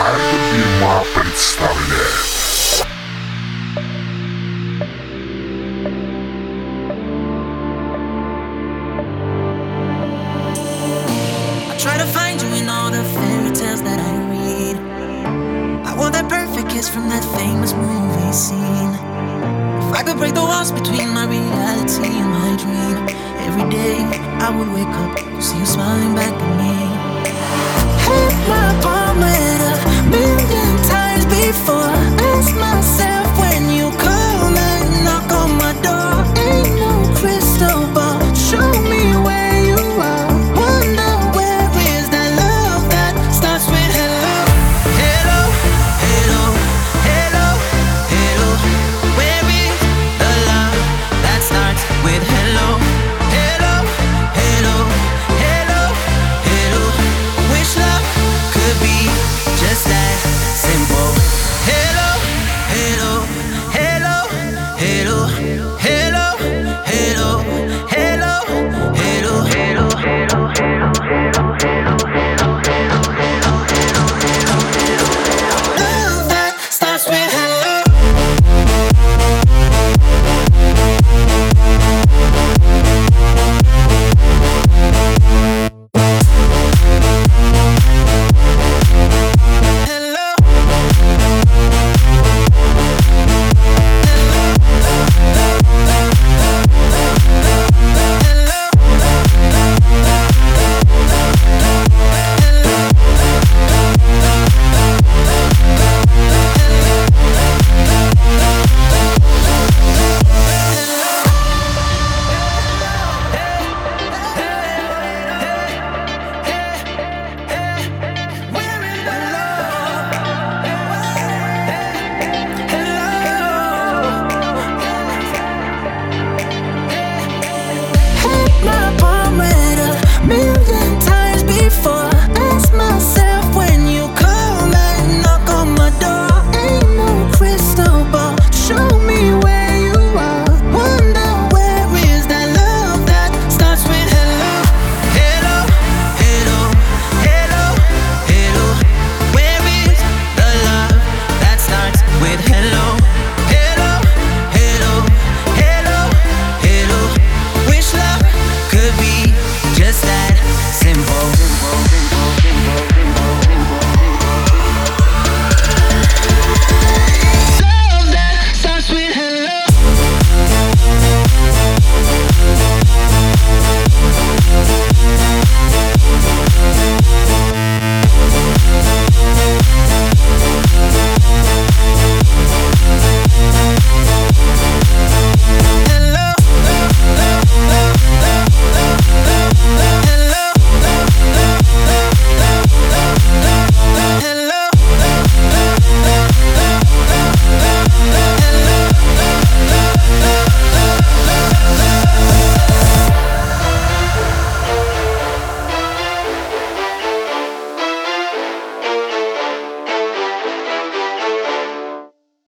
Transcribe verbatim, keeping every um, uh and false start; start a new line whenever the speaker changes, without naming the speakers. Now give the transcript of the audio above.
Альбома представляет.
Try to find you in all the fairy tales that I read. I want that perfect kiss from that famous movie scene. If I could break the walls between my reality and my dream, every day I would wake up to see you smiling back at me.